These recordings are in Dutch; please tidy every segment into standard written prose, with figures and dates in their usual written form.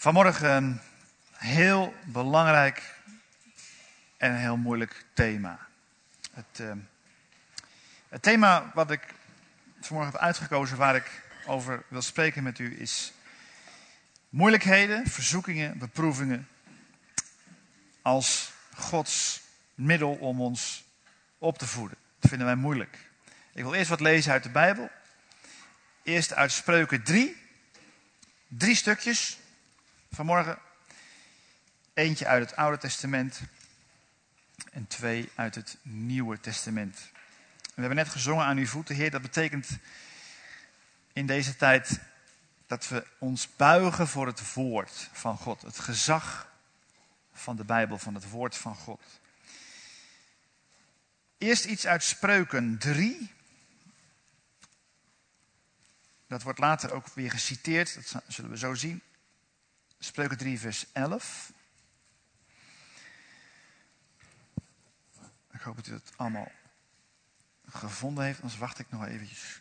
Vanmorgen een heel belangrijk en een heel moeilijk thema. Het thema wat ik vanmorgen heb uitgekozen, waar ik over wil spreken met u, is moeilijkheden, verzoekingen, beproevingen als Gods middel om ons op te voeden. Dat vinden wij moeilijk. Ik wil eerst wat lezen uit de Bijbel. Eerst uit Spreuken 3. 3 stukjes vanmorgen. Eentje uit het Oude Testament en 2 uit het Nieuwe Testament. We hebben net gezongen aan uw voeten, Heer. Dat betekent in deze tijd dat we ons buigen voor het woord van God. Het gezag van de Bijbel, van het woord van God. Eerst iets uit Spreuken 3. Dat wordt later ook weer geciteerd, dat zullen we zo zien. Spreuken 3 vers 11. Ik hoop dat u het allemaal gevonden heeft, anders wacht ik nog eventjes.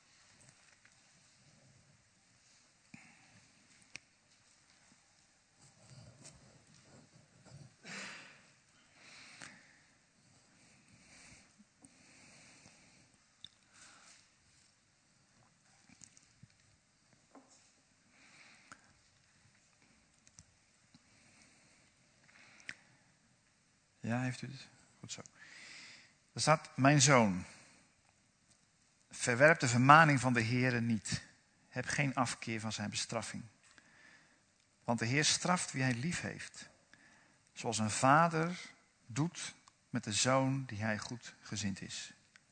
Ja, heeft u het? Goed zo. Er staat, mijn zoon, verwerp de vermaning van de Heere niet. Heb geen afkeer van zijn bestraffing. Want de Heer straft wie hij lief heeft. Zoals een vader doet met de zoon die hij goed gezind is.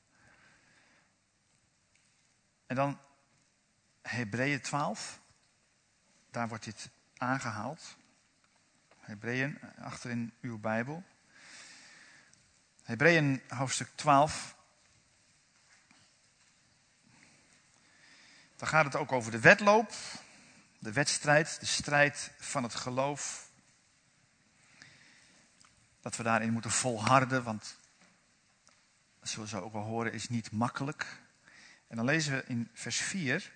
En dan Hebreeën 12. Daar wordt dit aangehaald. Hebreeën, achter in uw Bijbel. Hebreeën hoofdstuk 12. Dan gaat het ook over de wedloop, de wedstrijd, de strijd van het geloof. Dat we daarin moeten volharden, want dat zullen we zo ook wel horen, is niet makkelijk. En dan lezen we in vers 4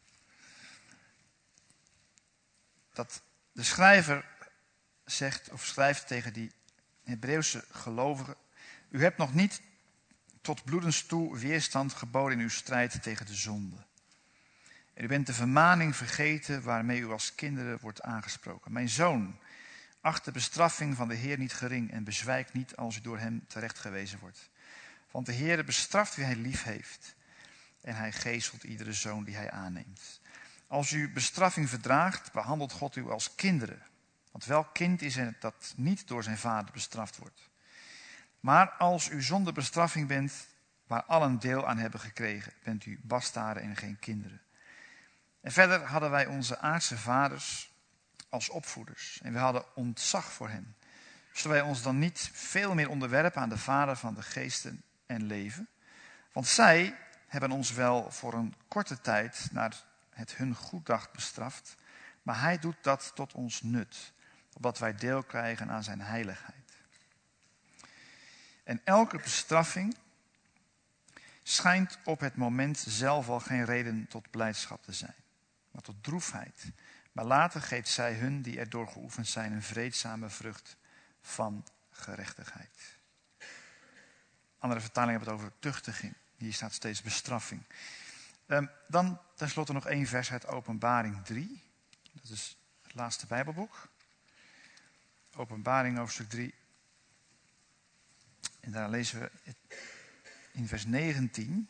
dat de schrijver zegt of schrijft tegen die Hebreeuwse gelovigen: u hebt nog niet tot bloedens toe weerstand geboden in uw strijd tegen de zonde. En u bent de vermaning vergeten waarmee u als kinderen wordt aangesproken. Mijn zoon, acht de bestraffing van de Heer niet gering en bezwijk niet als u door hem terechtgewezen wordt. Want de Heer bestraft wie hij lief heeft en hij geeselt iedere zoon die hij aanneemt. Als u bestraffing verdraagt, behandelt God u als kinderen. Want welk kind is het dat niet door zijn vader bestraft wordt? Maar als u zonder bestraffing bent, waar allen deel aan hebben gekregen, bent u bastaarden en geen kinderen. En verder hadden wij onze aardse vaders als opvoeders. En we hadden ontzag voor hen. Zullen wij ons dan niet veel meer onderwerpen aan de Vader van de geesten en leven? Want zij hebben ons wel voor een korte tijd naar het hun goeddacht bestraft. Maar hij doet dat tot ons nut, opdat wij deel krijgen aan zijn heiligheid. En elke bestraffing schijnt op het moment zelf al geen reden tot blijdschap te zijn, maar tot droefheid. Maar later geeft zij hun die erdoor geoefend zijn een vreedzame vrucht van gerechtigheid. Andere vertalingen hebben het over tuchtiging. Hier staat steeds bestraffing. Dan tenslotte nog 1 vers uit Openbaring 3. Dat is het laatste Bijbelboek. Openbaring hoofdstuk 3. En daar lezen we in vers 19.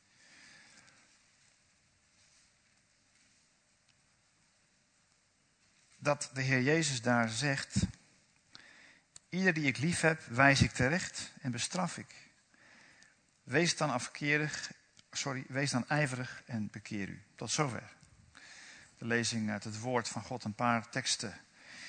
Dat de Heer Jezus daar zegt: ieder die ik lief heb, wijs ik terecht en bestraf ik. Wees dan ijverig en bekeer u. Tot zover. De lezing uit het woord van God, een paar teksten.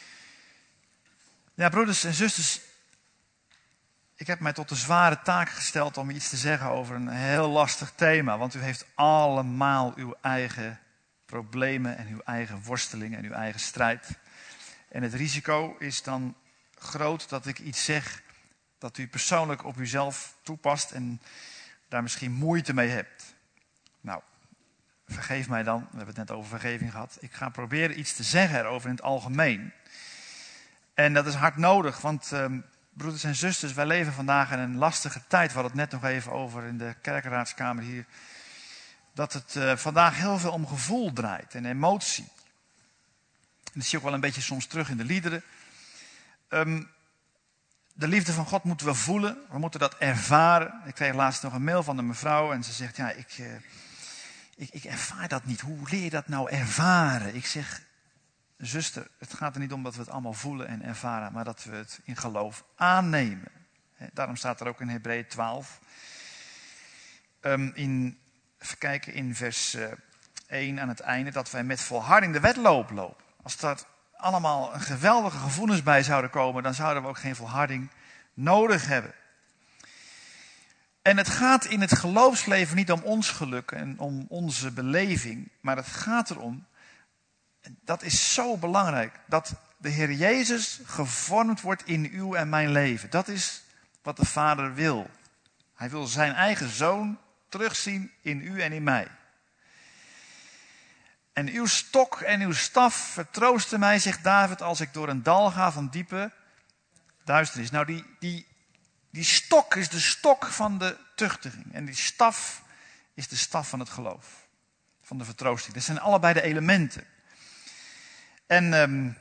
Ja, broeders en zusters, ik heb mij tot de zware taak gesteld om iets te zeggen over een heel lastig thema. Want u heeft allemaal uw eigen problemen en uw eigen worstelingen en uw eigen strijd. En het risico is dan groot dat ik iets zeg dat u persoonlijk op uzelf toepast en daar misschien moeite mee hebt. Nou, vergeef mij dan, we hebben het net over vergeving gehad. Ik ga proberen iets te zeggen erover in het algemeen. En dat is hard nodig, want broeders en zusters, wij leven vandaag in een lastige tijd. We hadden het net nog even over in de kerkenraadskamer hier. Dat het vandaag heel veel om gevoel draait en emotie. En dat zie je ook wel een beetje soms terug in de liederen. De liefde van God moeten we voelen. We moeten dat ervaren. Ik kreeg laatst nog een mail van een mevrouw en ze zegt, ja, ik ervaar dat niet. Hoe leer je dat nou ervaren? Ik zeg, zuster, het gaat er niet om dat we het allemaal voelen en ervaren, maar dat we het in geloof aannemen. Daarom staat er ook in Hebreeën 12. Even kijken, in vers 1 aan het einde, dat wij met volharding de wedloop lopen. Als daar allemaal een geweldige gevoelens bij zouden komen, dan zouden we ook geen volharding nodig hebben. En het gaat in het geloofsleven niet om ons geluk en om onze beleving, maar het gaat erom, en dat is zo belangrijk, dat de Heer Jezus gevormd wordt in uw en mijn leven. Dat is wat de Vader wil. Hij wil zijn eigen Zoon terugzien in u en in mij. En uw stok en uw staf vertroosten mij, zegt David, als ik door een dal ga van diepe duisternis. Nou, die stok is de stok van de tuchtiging. En die staf is de staf van het geloof. Van de vertroosting. Dat zijn allebei de elementen. En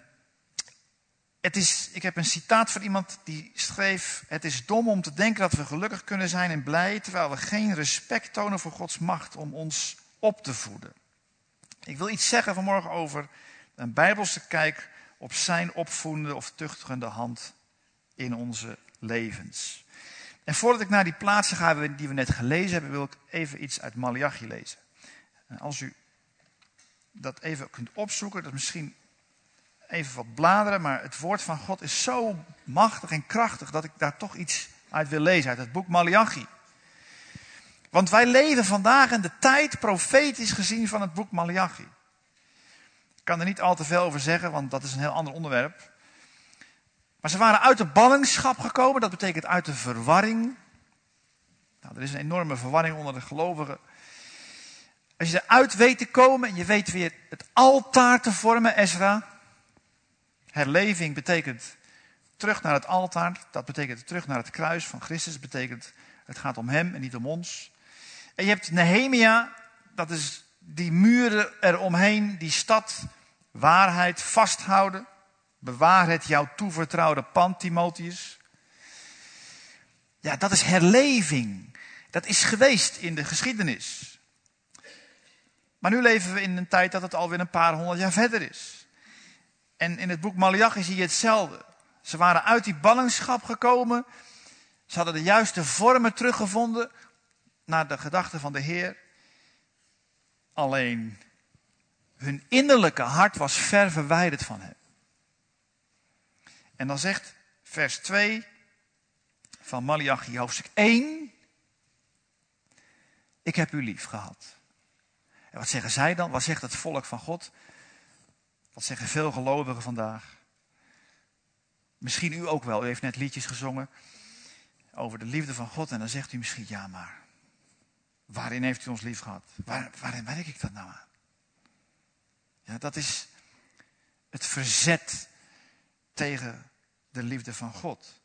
ik heb een citaat van iemand die schreef: het is dom om te denken dat we gelukkig kunnen zijn en blij, terwijl we geen respect tonen voor Gods macht om ons op te voeden. Ik wil iets zeggen vanmorgen over een bijbelse kijk op zijn opvoedende of tuchtigende hand in onze levens. En voordat ik naar die plaatsen ga die we net gelezen hebben, wil ik even iets uit Maleachi lezen. En als u dat even kunt opzoeken, dat is misschien even wat bladeren, maar het woord van God is zo machtig en krachtig dat ik daar toch iets uit wil lezen, uit het boek Maleachi. Want wij leven vandaag in de tijd, profetisch gezien, van het boek Maleachi. Ik kan er niet al te veel over zeggen, want dat is een heel ander onderwerp. Maar ze waren uit de ballingschap gekomen, dat betekent uit de verwarring. Nou, er is een enorme verwarring onder de gelovigen. Als je eruit weet te komen en je weet weer het altaar te vormen, Ezra. Herleving betekent terug naar het altaar, dat betekent terug naar het kruis van Christus. Dat betekent het gaat om hem en niet om ons. En je hebt Nehemia, dat is die muren eromheen, die stad, waarheid vasthouden. Bewaar het jou toevertrouwde pand, Timotheus. Ja, dat is herleving. Dat is geweest in de geschiedenis. Maar nu leven we in een tijd dat het alweer een paar honderd jaar verder is. En in het boek Maleachi zie je hetzelfde. Ze waren uit die ballingschap gekomen. Ze hadden de juiste vormen teruggevonden naar de gedachten van de Heer. Alleen hun innerlijke hart was ver verwijderd van hem. En dan zegt vers 2 van Maleachi hoofdstuk 1. Ik heb u lief gehad. En wat zeggen zij dan? Wat zegt het volk van God? Wat zeggen veel gelovigen vandaag? Misschien u ook wel. U heeft net liedjes gezongen over de liefde van God. En dan zegt u misschien, ja maar, waarin heeft u ons lief gehad? Waarin merk ik dat nou aan? Ja, dat is het verzet tegen de liefde van God.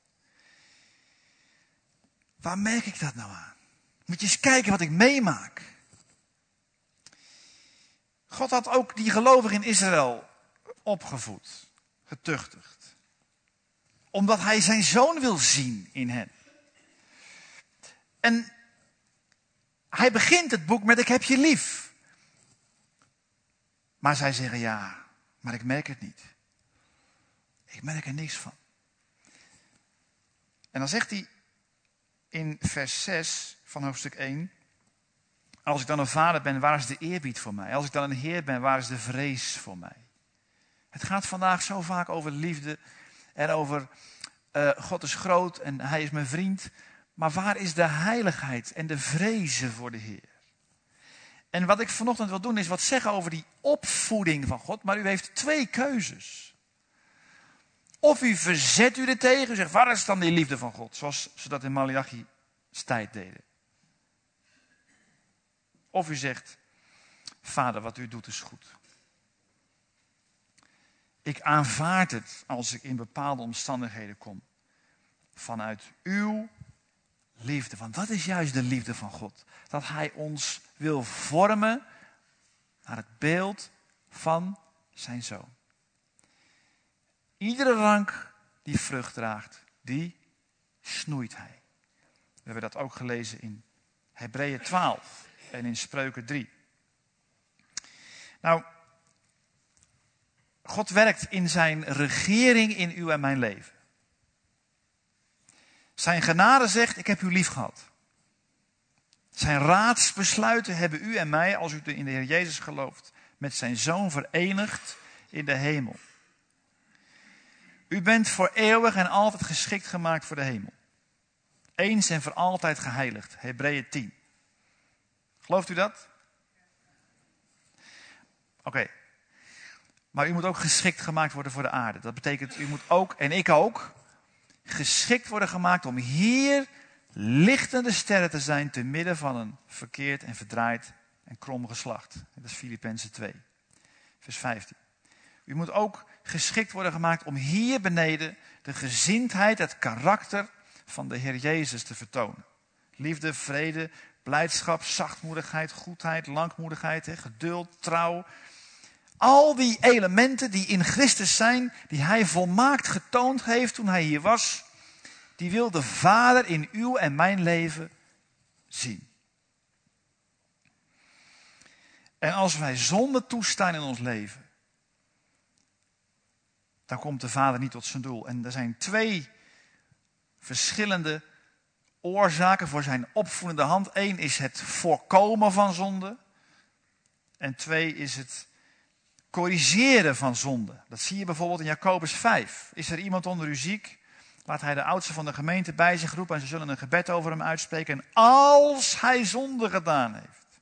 Waar merk ik dat nou aan? Moet je eens kijken wat ik meemaak. God had ook die gelovigen in Israël opgevoed, getuchtigd. Omdat hij zijn zoon wil zien in hen. En hij begint het boek met ik heb je lief. Maar zij zeggen ja, maar ik merk het niet. Ik merk er niks van. En dan zegt hij in vers 6 van hoofdstuk 1. Als ik dan een vader ben, waar is de eerbied voor mij? Als ik dan een heer ben, waar is de vrees voor mij? Het gaat vandaag zo vaak over liefde en over God is groot en hij is mijn vriend. Maar waar is de heiligheid en de vrezen voor de Heer? En wat ik vanochtend wil doen is wat zeggen over die opvoeding van God. Maar u heeft twee keuzes. Of u verzet u er tegen. U zegt, waar is dan die liefde van God? Zoals ze dat in Maleachi's tijd deden. Of u zegt, Vader, wat u doet is goed. Ik aanvaard het als ik in bepaalde omstandigheden kom. Vanuit uw liefde. Want dat is juist de liefde van God. Dat hij ons wil vormen naar het beeld van zijn zoon. Iedere rank die vrucht draagt, die snoeit hij. We hebben dat ook gelezen in Hebreeën 12 en in Spreuken 3. Nou, God werkt in zijn regering in uw en mijn leven. Zijn genade zegt, ik heb u lief gehad. Zijn raadsbesluiten hebben u en mij, als u in de Heer Jezus gelooft, met zijn Zoon verenigd in de hemel. U bent voor eeuwig en altijd geschikt gemaakt voor de hemel. Eens en voor altijd geheiligd. Hebreeën 10. Gelooft u dat? Oké. Maar u moet ook geschikt gemaakt worden voor de aarde. Dat betekent, u moet ook, en ik ook, geschikt worden gemaakt om hier lichtende sterren te zijn te midden van een verkeerd en verdraaid en krom geslacht. Dat is Filippenzen 2, vers 15. U moet ook geschikt worden gemaakt om hier beneden de gezindheid, het karakter van de Heer Jezus te vertonen. Liefde, vrede, blijdschap, zachtmoedigheid, goedheid, langmoedigheid, geduld, trouw. Al die elementen die in Christus zijn, die hij volmaakt getoond heeft toen hij hier was, die wil de Vader in uw en mijn leven zien. En als wij zonde toestaan in ons leven, dan komt de Vader niet tot zijn doel. En er zijn 2 verschillende oorzaken voor zijn opvoedende hand. 1 is het voorkomen van zonde. En 2 is het corrigeren van zonde. Dat zie je bijvoorbeeld in Jacobus 5. Is er iemand onder u ziek? Laat hij de oudste van de gemeente bij zich roepen en ze zullen een gebed over hem uitspreken. En als hij zonde gedaan heeft,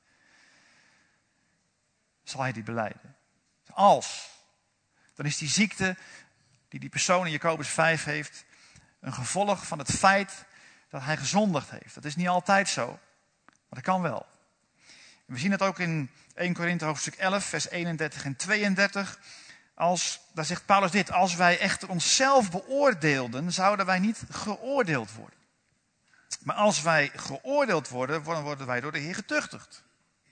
zal hij die belijden. Als. Dan is die ziekte die die persoon in Jacobus 5 heeft een gevolg van het feit dat hij gezondigd heeft. Dat is niet altijd zo, maar dat kan wel. En we zien het ook in 1 Korinthe hoofdstuk 11, vers 31 en 32. Daar zegt Paulus dit: als wij echter onszelf beoordeelden, zouden wij niet geoordeeld worden. Maar als wij geoordeeld worden, dan worden wij door de Heer getuchtigd.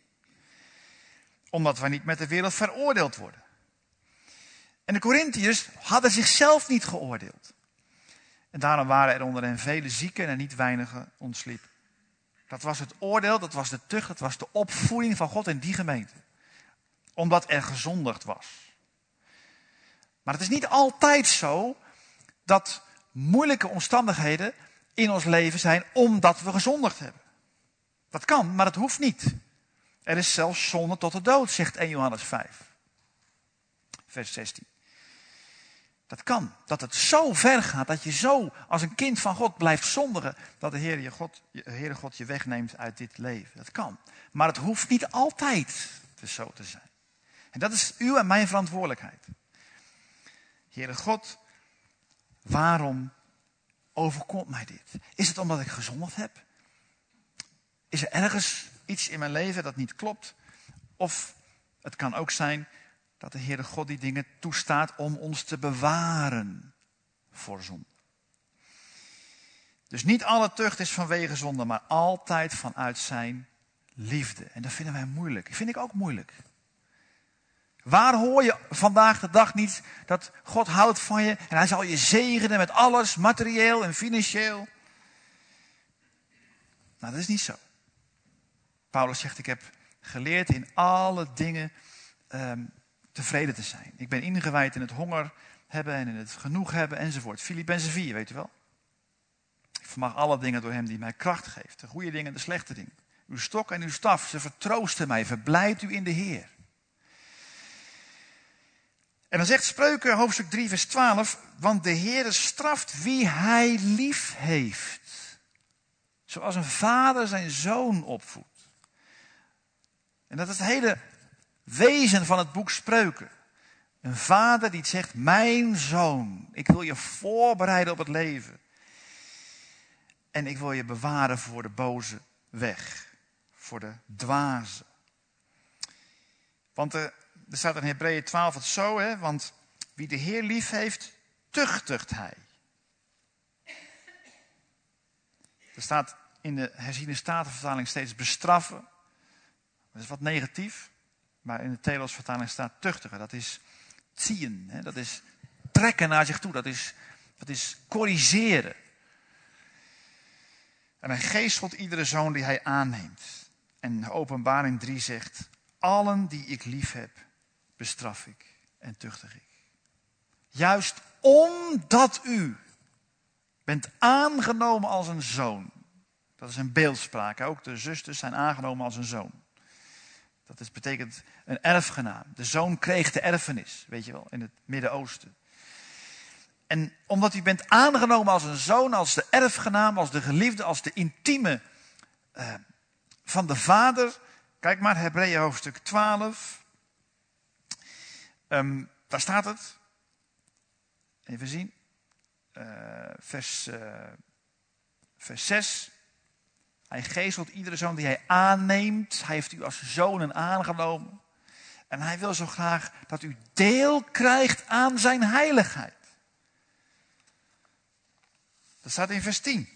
Omdat wij niet met de wereld veroordeeld worden. En de Korintiërs hadden zichzelf niet geoordeeld. En daarom waren er onder hen vele zieken en niet weinigen ontsliepen. Dat was het oordeel, dat was de tucht, dat was de opvoeding van God in die gemeente. Omdat er gezondigd was. Maar het is niet altijd zo dat moeilijke omstandigheden in ons leven zijn omdat we gezondigd hebben. Dat kan, maar dat hoeft niet. Er is zelfs zonde tot de dood, zegt 1 Johannes 5. Vers 16. Dat kan. Dat het zo ver gaat dat je zo als een kind van God blijft zondigen. Dat de Heere God je wegneemt uit dit leven. Dat kan. Maar het hoeft niet altijd zo te zijn. En dat is uw en mijn verantwoordelijkheid. Heere God, waarom overkomt mij dit? Is het omdat ik gezondigd heb? Is er ergens iets in mijn leven dat niet klopt? Of het kan ook zijn dat de Heere God die dingen toestaat om ons te bewaren voor zonde. Dus niet alle tucht is vanwege zonde, maar altijd vanuit zijn liefde. En dat vinden wij moeilijk. Dat vind ik ook moeilijk. Waar hoor je vandaag de dag niet dat God houdt van je en hij zal je zegenen met alles, materieel en financieel? Nou, dat is niet zo. Paulus zegt, ik heb geleerd in alle dingen tevreden te zijn. Ik ben ingewijd in het honger hebben en in het genoeg hebben enzovoort. Filippenzen 4, weet u wel. Ik vermag alle dingen door hem die mij kracht geeft. De goede dingen en de slechte dingen. Uw stok en uw staf, ze vertroosten mij. Verblijd u in de Heer. En dan zegt Spreuken hoofdstuk 3 vers 12. Want de Heer straft wie hij lief heeft. Zoals een vader zijn zoon opvoedt. En dat is het hele wezen van het boek Spreuken. Een vader die zegt, mijn zoon, ik wil je voorbereiden op het leven. En ik wil je bewaren voor de boze weg. Voor de dwaze. Want er staat in Hebreeën 12 het zo, hè, want wie de Heer lief heeft, tuchtigt hij. Er staat in de herziene statenvertaling steeds bestraffen. Dat is wat negatief. Maar in de Telos-vertaling staat tuchtigen. Dat is zien. Hè? Dat is trekken naar zich toe. Dat is corrigeren. En hij geestelt iedere zoon die hij aanneemt. En Openbaring 3 zegt: allen die ik lief heb, bestraf ik en tuchtig ik. Juist omdat u bent aangenomen als een zoon. Dat is een beeldspraak. Ook de zusters zijn aangenomen als een zoon. Dat betekent een erfgenaam. De zoon kreeg de erfenis, weet je wel, in het Midden-Oosten. En omdat u bent aangenomen als een zoon, als de erfgenaam, als de geliefde, als de intieme van de vader. Kijk maar, Hebreeën hoofdstuk 12. Daar staat het. Even zien. Vers 6. Hij geestelt iedere zoon die hij aanneemt. Hij heeft u als zonen aangenomen. En hij wil zo graag dat u deel krijgt aan zijn heiligheid. Dat staat in vers 10.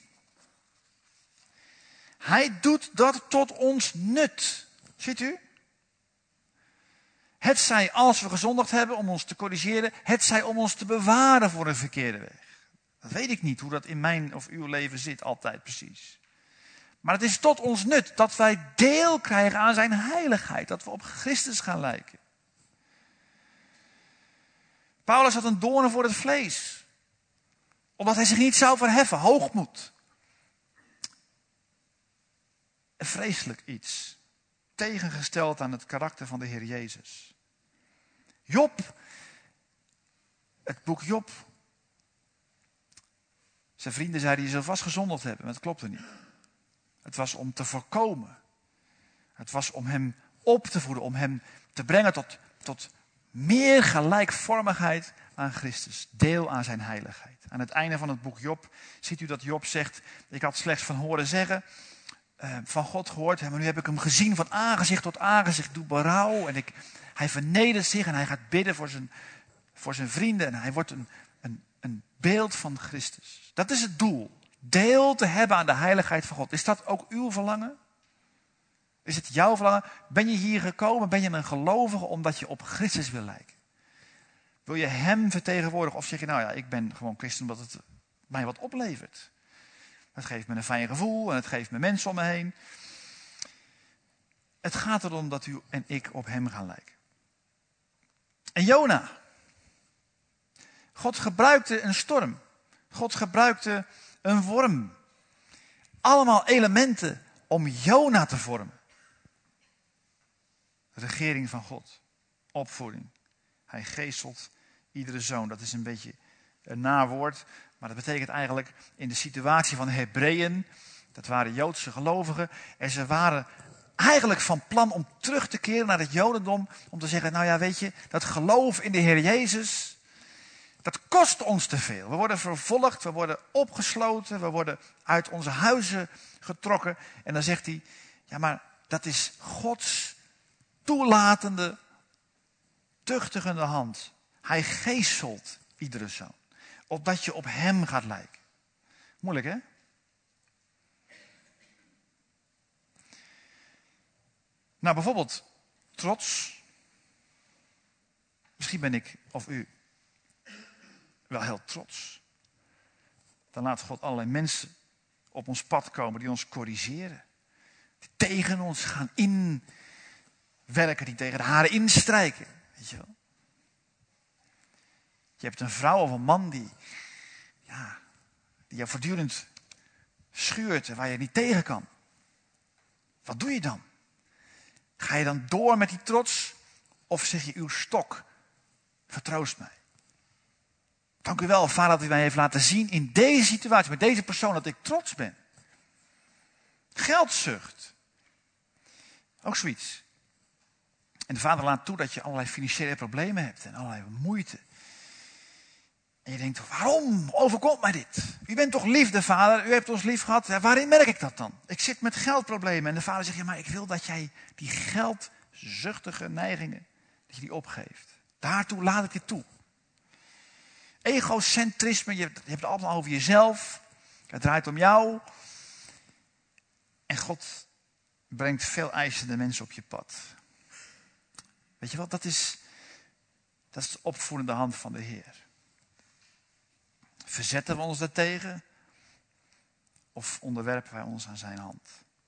Hij doet dat tot ons nut. Ziet u? Het zij als we gezondigd hebben om ons te corrigeren. Het zij om ons te bewaren voor een verkeerde weg. Dat weet ik niet hoe dat in mijn of uw leven zit altijd precies. Maar het is tot ons nut dat wij deel krijgen aan zijn heiligheid. Dat we op Christus gaan lijken. Paulus had een doorn voor het vlees. Omdat hij zich niet zou verheffen. Hoogmoed. Een vreselijk iets. Tegengesteld aan het karakter van de Heer Jezus. Job. Het boek Job. Zijn vrienden zeiden: je zult vast gezondigd hebben. Maar dat klopte niet. Het was om te voorkomen. Het was om hem op te voeden. Om hem te brengen tot meer gelijkvormigheid aan Christus. Deel aan zijn heiligheid. Aan het einde van het boek Job ziet u dat Job zegt: ik had slechts van horen zeggen, van God gehoord. Maar nu heb ik hem gezien van aangezicht tot aangezicht. Ik doe berouw. En hij vernedert zich en hij gaat bidden voor zijn vrienden. En hij wordt een beeld van Christus. Dat is het doel. Deel te hebben aan de heiligheid van God. Is dat ook uw verlangen? Is het jouw verlangen? Ben je hier gekomen? Ben je een gelovige omdat je op Christus wil lijken? Wil je hem vertegenwoordigen? Of zeg je: nou ja, ik ben gewoon christen omdat het mij wat oplevert. Het geeft me een fijn gevoel en het geeft me mensen om me heen. Het gaat erom dat u en ik op hem gaan lijken. En Jona. God gebruikte een storm. God gebruikte een worm. Allemaal elementen om Jona te vormen. Regering van God. Opvoeding. Hij geestelt iedere zoon. Dat is een beetje een nawoord. Maar dat betekent eigenlijk in de situatie van de Hebreeën. Dat waren Joodse gelovigen. En ze waren eigenlijk van plan om terug te keren naar het Jodendom. Om te zeggen: nou ja, weet je, dat geloof in de Heer Jezus, dat kost ons te veel. We worden vervolgd, we worden opgesloten, we worden uit onze huizen getrokken. En dan zegt hij: ja, maar dat is Gods toelatende, tuchtigende hand. Hij geestelt iedere zoon. Opdat je op hem gaat lijken. Moeilijk, hè? Nou, bijvoorbeeld trots. Misschien ben ik of u wel heel trots. Dan laat God allerlei mensen op ons pad komen die ons corrigeren. Die tegen ons gaan inwerken, die tegen de haren instrijken. Weet je wel? Je hebt een vrouw of een man die jou voortdurend schuurt en waar je niet tegen kan. Wat doe je dan? Ga je dan door met die trots? Of zeg je: uw stok vertroost mij? Dank u wel, Vader, dat u mij heeft laten zien in deze situatie, met deze persoon, dat ik trots ben. Geldzucht. Ook zoiets. En de Vader laat toe dat je allerlei financiële problemen hebt en allerlei moeite. En je denkt: waarom overkomt mij dit? U bent toch liefde, Vader? U hebt ons lief gehad. Ja, waarin merk ik dat dan? Ik zit met geldproblemen. En de Vader zegt: ja, maar ik wil dat jij die geldzuchtige neigingen Dat je die opgeeft. Daartoe laat ik je toe. Egocentrisme, je hebt het allemaal over jezelf. Het draait om jou. En God brengt veel eisende mensen op je pad. Weet je wat, dat is de opvoedende hand van de Heer. Verzetten we ons daartegen? Of onderwerpen wij ons aan zijn hand?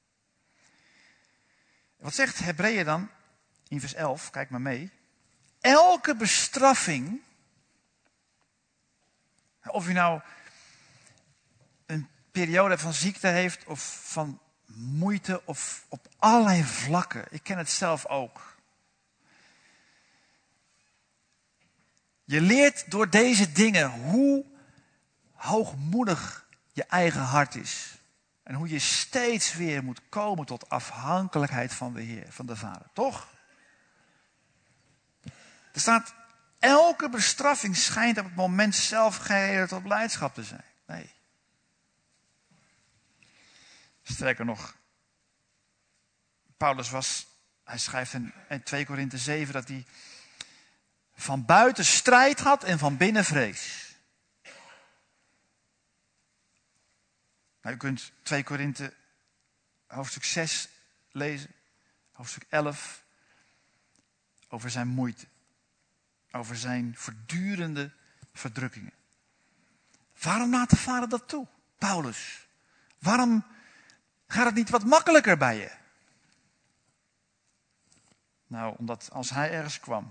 Wat zegt Hebreeën dan in vers 11? Kijk maar mee. Elke bestraffing, of u nou een periode van ziekte heeft of van moeite of op allerlei vlakken. Ik ken het zelf ook. Je leert door deze dingen hoe hoogmoedig je eigen hart is. En hoe je steeds weer moet komen tot afhankelijkheid van de Heer, van de Vader. Toch? Er staat, elke bestraffing schijnt op het moment zelf geen reden tot blijdschap te zijn. Nee. Sterker nog, Paulus hij schrijft in 2 Korinthe 7 dat hij van buiten strijd had en van binnen vrees. Nou, u kunt 2 Korinthe hoofdstuk 6 lezen, hoofdstuk 11, over zijn moeite. Over zijn voortdurende verdrukkingen. Waarom laat de Vader dat toe, Paulus? Waarom gaat het niet wat makkelijker bij je? Nou, omdat als hij ergens kwam,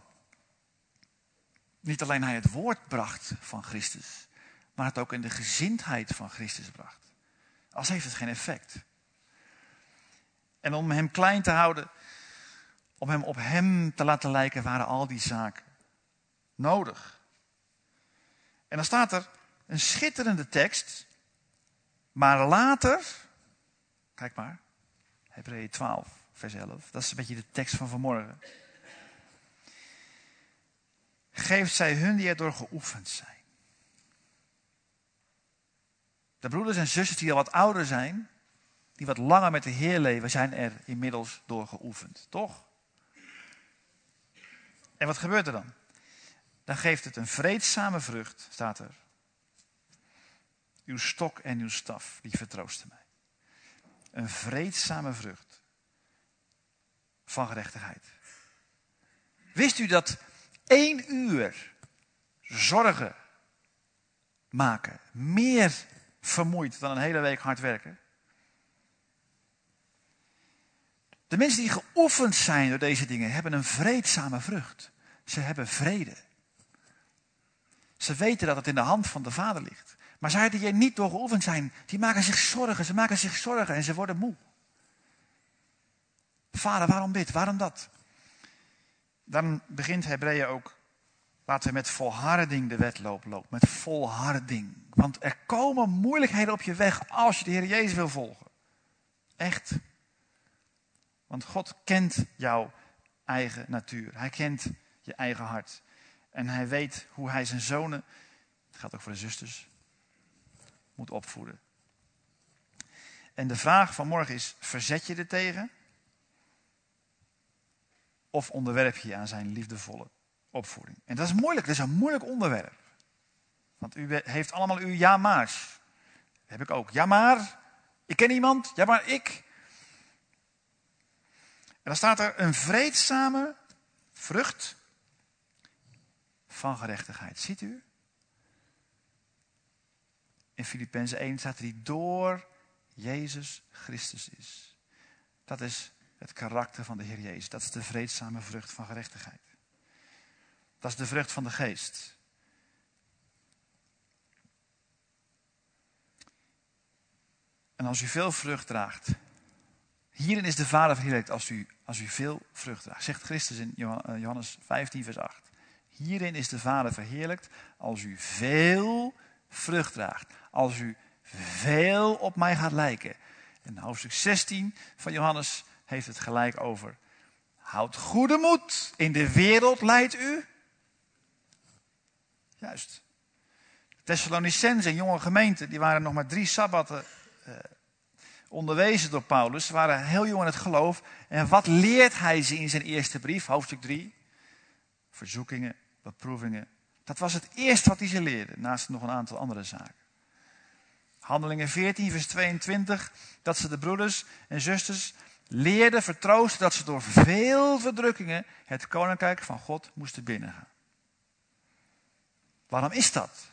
niet alleen hij het woord bracht van Christus, maar het ook in de gezindheid van Christus bracht. Als heeft het geen effect. En om hem klein te houden, om hem op hem te laten lijken, waren al die zaken nodig. En dan staat er een schitterende tekst, maar later, kijk maar, Hebreeën 12, vers 11, dat is een beetje de tekst van vanmorgen. Geeft zij hun die erdoor geoefend zijn. De broeders en zusters die al wat ouder zijn, die wat langer met de Heer leven, zijn er inmiddels door geoefend, toch? En wat gebeurt er dan? Dan geeft het een vreedzame vrucht, staat er. Uw stok en uw staf, die vertroosten mij. Een vreedzame vrucht van gerechtigheid. Wist u dat 1 uur zorgen maken meer vermoeit dan een hele week hard werken? De mensen die geoefend zijn door deze dingen hebben een vreedzame vrucht. Ze hebben vrede. Ze weten dat het in de hand van de Vader ligt. Maar zij die er niet door geoefend zijn, die maken zich zorgen. Ze maken zich zorgen en ze worden moe. Vader, waarom dit? Waarom dat? Dan begint Hebreeën ook. Laten we met volharding de wedloop lopen. Met volharding. Want er komen moeilijkheden op je weg als je de Heer Jezus wil volgen. Echt. Want God kent jouw eigen natuur. Hij kent je eigen hart. En hij weet hoe hij zijn zonen, het geldt ook voor de zusters, moet opvoeden. En de vraag van morgen is, verzet je er tegen? Of onderwerp je je aan zijn liefdevolle opvoeding? En dat is moeilijk, dat is een moeilijk onderwerp. Want u heeft allemaal uw ja-maars. Dat heb ik ook. Ja maar, ik ken iemand. Ja maar, ik. En dan staat er een vreedzame vrucht van gerechtigheid. Ziet u? In Filippenzen 1 staat er die door Jezus Christus is. Dat is het karakter van de Heer Jezus. Dat is de vreedzame vrucht van gerechtigheid. Dat is de vrucht van de geest. En als u veel vrucht draagt. Hierin is de Vader verheerlijkt als u veel vrucht draagt. Zegt Christus in Johannes 15 vers 8. Hierin is de Vader verheerlijkt als u veel vrucht draagt. Als u veel op mij gaat lijken. En hoofdstuk 16 van Johannes heeft het gelijk over. Houd goede moed. In de wereld leidt u. Juist. Thessalonicenzen, een jonge gemeente, die waren nog maar 3 sabbatten onderwezen door Paulus. Ze waren heel jong in het geloof. En wat leert hij ze in zijn eerste brief, hoofdstuk 3? verzoekingen, beproevingen. Dat was het eerste wat hij ze leerde, naast nog een aantal andere zaken. Handelingen 14, vers 22, dat ze de broeders en zusters leerden vertroosten dat ze door veel verdrukkingen het koninkrijk van God moesten binnengaan. Waarom is dat?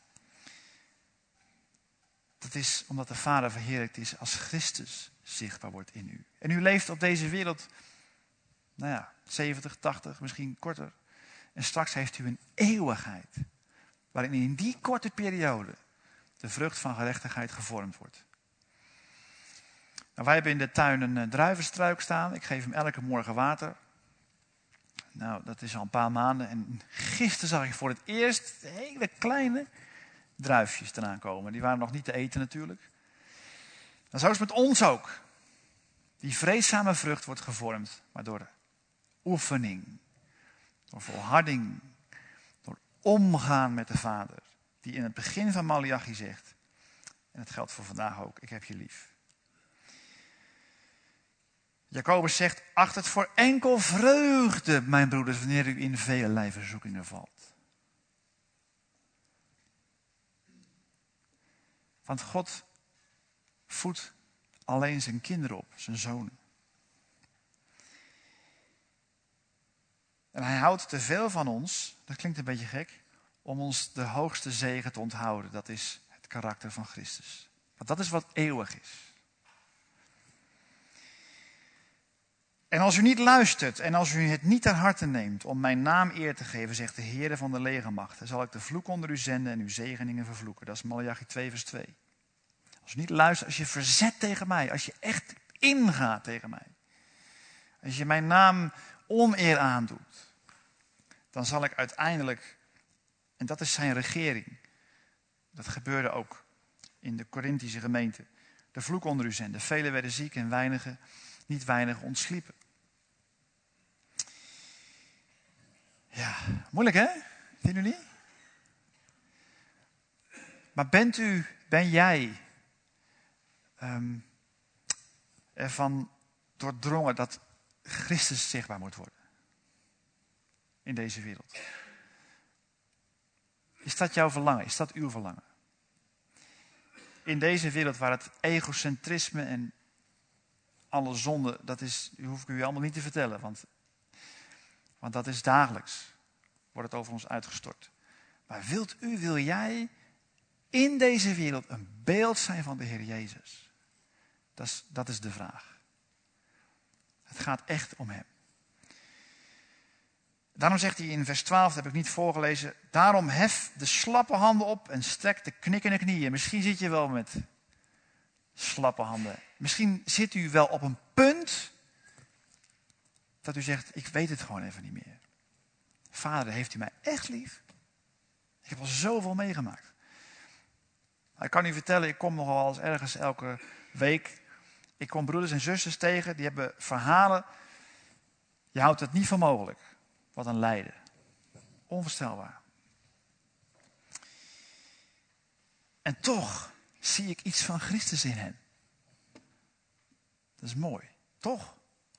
Dat is omdat de Vader verheerlijkt is als Christus zichtbaar wordt in u. En u leeft op deze wereld, 70, 80, misschien korter. En straks heeft u een eeuwigheid, waarin in die korte periode de vrucht van gerechtigheid gevormd wordt. Nou, wij hebben in de tuin een druivenstruik staan. Ik geef hem elke morgen water. Nou, dat is al een paar maanden. En gisteren zag ik voor het eerst hele kleine druifjes eraan komen. Die waren nog niet te eten natuurlijk. Nou, zo is het met ons ook. Die vreedzame vrucht wordt gevormd, maar door oefening, door volharding, door omgaan met de Vader. Die in het begin van Maleachi zegt, en dat geldt voor vandaag ook, ik heb je lief. Jacobus zegt, acht het voor enkel vreugde, mijn broeders, wanneer u in vele verzoekingen valt. Want God voedt alleen zijn kinderen op, zijn zonen. En hij houdt te veel van ons, dat klinkt een beetje gek, om ons de hoogste zegen te onthouden. Dat is het karakter van Christus. Want dat is wat eeuwig is. En als u niet luistert en als u het niet ter harte neemt om mijn naam eer te geven, zegt de Heere van de legermachten, zal ik de vloek onder u zenden en uw zegeningen vervloeken. Dat is Maleachi 2 vers 2. Als u niet luistert, als je verzet tegen mij, als je echt ingaat tegen mij, als je mijn naam oneer aandoet, dan zal ik uiteindelijk, en dat is zijn regering, dat gebeurde ook in de Korinthische gemeente, de vloek onder u zenden. Velen werden ziek en niet weinig ontsliepen. Ja, moeilijk hè? Vinden jullie niet? Maar ben jij ervan doordrongen dat Christus zichtbaar moet worden in deze wereld? Is dat jouw verlangen? Is dat uw verlangen? In deze wereld waar het egocentrisme en alle zonde, dat hoef ik u allemaal niet te vertellen, want dat is dagelijks, wordt het over ons uitgestort. Maar wil jij in deze wereld een beeld zijn van de Heer Jezus? Dat is de vraag. Het gaat echt om hem. Daarom zegt hij in vers 12, dat heb ik niet voorgelezen, daarom hef de slappe handen op en strek de knikkende knieën. Misschien zit je wel met slappe handen. Misschien zit u wel op een punt dat u zegt, ik weet het gewoon even niet meer. Vader, heeft u mij echt lief? Ik heb al zoveel meegemaakt. Ik kan u vertellen, ik kom nogal wel eens ergens elke week. Ik kom broeders en zusters tegen, die hebben verhalen. Je houdt het niet voor mogelijk. Wat een lijden. Onvoorstelbaar. En toch zie ik iets van Christus in hen. Dat is mooi, toch?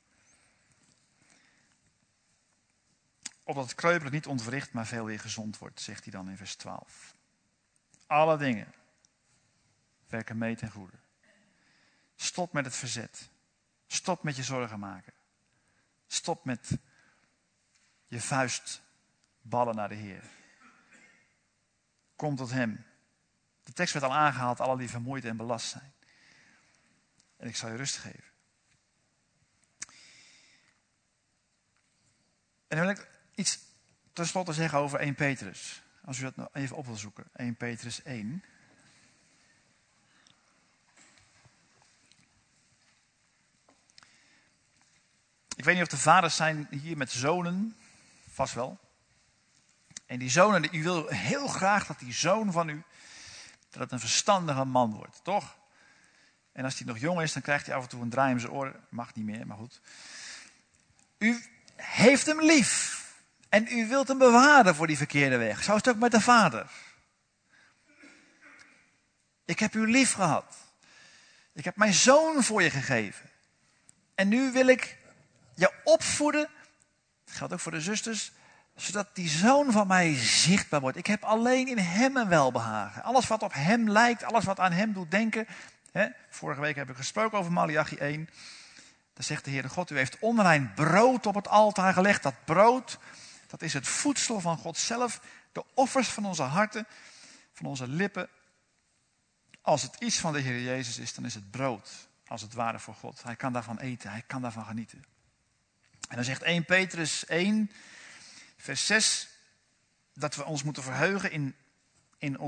Opdat het kreupele niet ontwricht, maar veel weer gezond wordt, zegt hij dan in vers 12. Alle dingen werken mee ten goede. Stop met het verzet. Stop met je zorgen maken. Stop met je vuist ballen naar de Heer. Kom tot hem. De tekst werd al aangehaald, alle die vermoeid en belast zijn. En ik zal je rust geven. En dan wil ik iets tenslotte zeggen over 1 Petrus. Als u dat nou even op wil zoeken. 1 Petrus 1. Ik weet niet of de vaders zijn hier met zonen. Vast wel. En die zonen, u wil heel graag dat die zoon van u, dat het een verstandige man wordt, toch? En als hij nog jong is, dan krijgt hij af en toe een draai in zijn oren. Mag niet meer, maar goed. U heeft hem lief. En u wilt hem bewaren voor die verkeerde weg. Zo is het ook met de vader. Ik heb u lief gehad. Ik heb mijn zoon voor je gegeven. En nu wil ik je opvoeden. Dat geldt ook voor de zusters. Zodat die zoon van mij zichtbaar wordt. Ik heb alleen in hem een welbehagen. Alles wat op hem lijkt, alles wat aan hem doet denken. Vorige week heb ik gesproken over Maleachi 1. Dan zegt de Heere God, u heeft onrein brood op het altaar gelegd. Dat brood, dat is het voedsel van God zelf. De offers van onze harten, van onze lippen. Als het iets van de Heer Jezus is, dan is het brood. Als het ware voor God. Hij kan daarvan eten, hij kan daarvan genieten. En dan zegt 1 Petrus 1, vers 6, dat we ons moeten verheugen in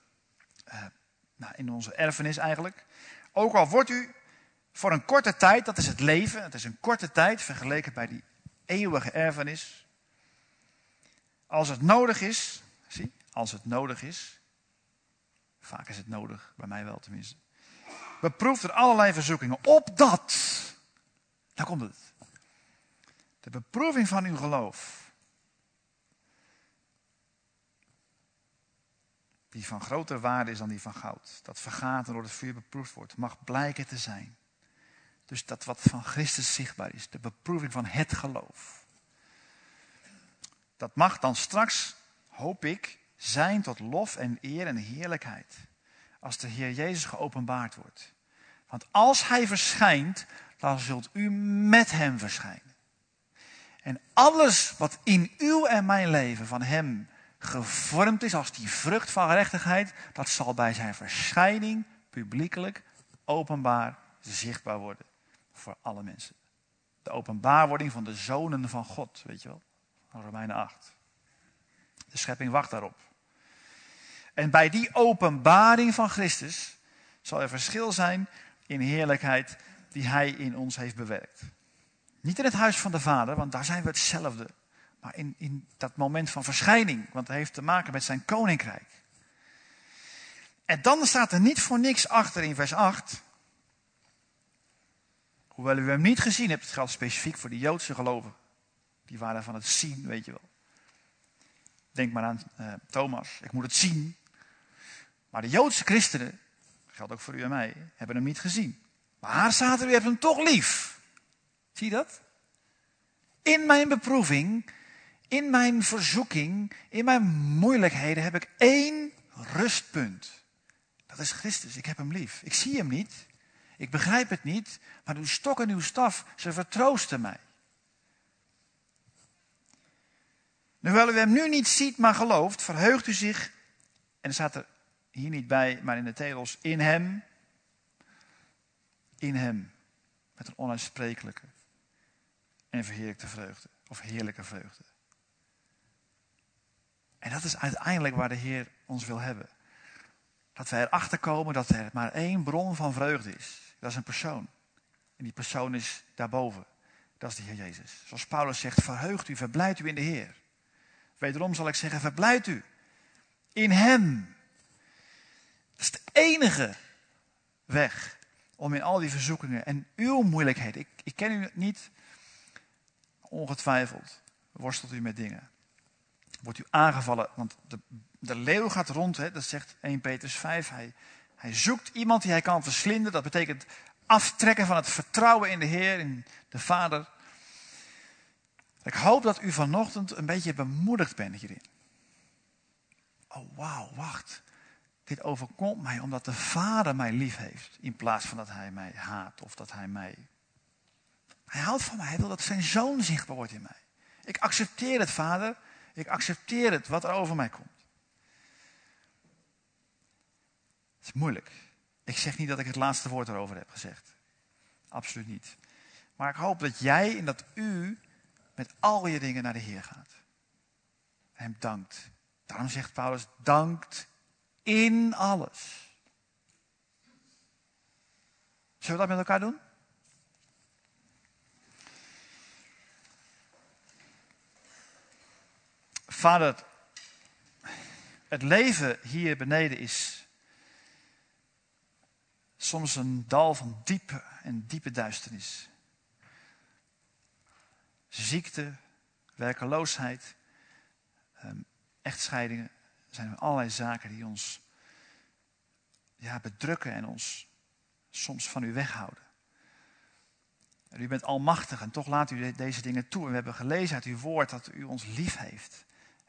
onze erfenis eigenlijk. Ook al wordt u voor een korte tijd, dat is het leven, het is een korte tijd vergeleken bij die eeuwige erfenis. Als het nodig is, als het nodig is, vaak is het nodig, bij mij wel tenminste. Beproefd door allerlei verzoekingen, opdat, daar komt het, de beproeving van uw geloof, die van groter waarde is dan die van goud, dat vergaat en door het vuur beproefd wordt, mag blijken te zijn. Dus dat wat van Christus zichtbaar is, de beproeving van het geloof. Dat mag dan straks, hoop ik, zijn tot lof en eer en heerlijkheid. Als de Heer Jezus geopenbaard wordt. Want als Hij verschijnt, dan zult u met Hem verschijnen. En alles wat in uw en mijn leven van Hem gevormd is als die vrucht van gerechtigheid, dat zal bij zijn verschijning publiekelijk openbaar zichtbaar worden. Voor alle mensen. De openbaarwording van de zonen van God, weet je wel. Van Romeinen 8. De schepping wacht daarop. En bij die openbaring van Christus zal er verschil zijn in heerlijkheid die Hij in ons heeft bewerkt. Niet in het huis van de Vader, want daar zijn we hetzelfde. Maar in dat moment van verschijning, want het heeft te maken met zijn koninkrijk. En dan staat er niet voor niks achter in vers 8. Hoewel u hem niet gezien hebt, het geldt specifiek voor de Joodse gelovigen. Die waren van het zien, weet je wel. Denk maar aan Thomas, ik moet het zien. Maar de Joodse christenen, dat geldt ook voor u en mij, hebben hem niet gezien. Maar staat er, u hebt hem toch lief. Zie je dat? In mijn beproeving, in mijn verzoeking, in mijn moeilijkheden heb ik één rustpunt. Dat is Christus, ik heb hem lief. Ik zie hem niet, ik begrijp het niet, maar uw stok en uw staf, ze vertroosten mij. Hoewel u hem nu niet ziet, maar gelooft, verheugt u zich, en er staat er hier niet bij, maar in de telos, in hem, met een onuitsprekelijke en verheerlijkte vreugde, of heerlijke vreugde. En dat is uiteindelijk waar de Heer ons wil hebben. Dat wij erachter komen dat er maar één bron van vreugde is. Dat is een persoon. En die persoon is daarboven. Dat is de Heer Jezus. Zoals Paulus zegt, verheugt u, verblijdt u in de Heer. Wederom zal ik zeggen, verblijdt u in hem. Dat is de enige weg om in al die verzoekingen en uw moeilijkheden. Ik ken u niet, ongetwijfeld worstelt u met dingen. Wordt u aangevallen, want de leeuw gaat rond, dat zegt 1 Petrus 5. Hij zoekt iemand die hij kan verslinden. Dat betekent aftrekken van het vertrouwen in de Heer, in de Vader. Ik hoop dat u vanochtend een beetje bemoedigd bent hierin. Oh wauw, wacht. Dit overkomt mij omdat de Vader mij lief heeft. In plaats van dat hij mij haat of dat hij mij... Hij houdt van mij, hij wil dat zijn zoon zichtbaar wordt in mij. Ik accepteer het, Vader. Ik accepteer het, wat er over mij komt. Het is moeilijk. Ik zeg niet dat ik het laatste woord erover heb gezegd. Absoluut niet. Maar ik hoop dat jij en dat u met al je dingen naar de Heer gaat. En hem dankt. Daarom zegt Paulus, dankt in alles. Zullen we dat met elkaar doen? Vader, het leven hier beneden is soms een dal van diepe duisternis. Ziekte, werkeloosheid, echtscheidingen. Er zijn allerlei zaken die ons bedrukken en ons soms van u weghouden. En u bent almachtig en toch laat u deze dingen toe. En we hebben gelezen uit uw woord dat u ons lief heeft.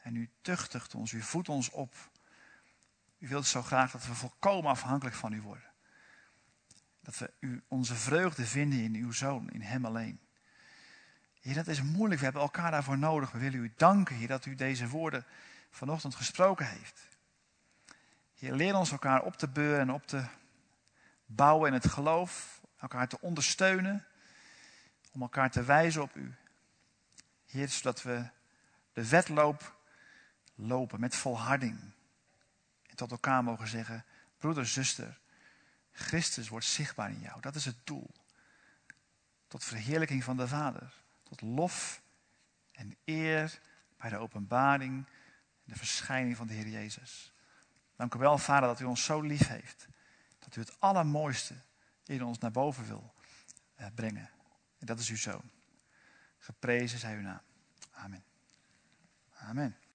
En u tuchtigt ons, u voedt ons op. U wilt zo graag dat we volkomen afhankelijk van u worden. Dat we onze vreugde vinden in uw Zoon, in hem alleen. Heer, dat is moeilijk, we hebben elkaar daarvoor nodig. We willen u danken, Heer, dat u deze woorden vanochtend gesproken heeft. Heer, leer ons elkaar op te beuren en op te bouwen in het geloof. Elkaar te ondersteunen. Om elkaar te wijzen op u. Heer, zodat we de wedloop lopen met volharding. En tot elkaar mogen zeggen, broeder, zuster, Christus wordt zichtbaar in jou. Dat is het doel. Tot verheerlijking van de Vader. Tot lof en eer bij de openbaring en de verschijning van de Heer Jezus. Dank u wel, Vader, dat u ons zo lief heeft. Dat u het allermooiste in ons naar boven wil brengen. En dat is uw Zoon. Geprezen zij uw naam. Amen. Amen.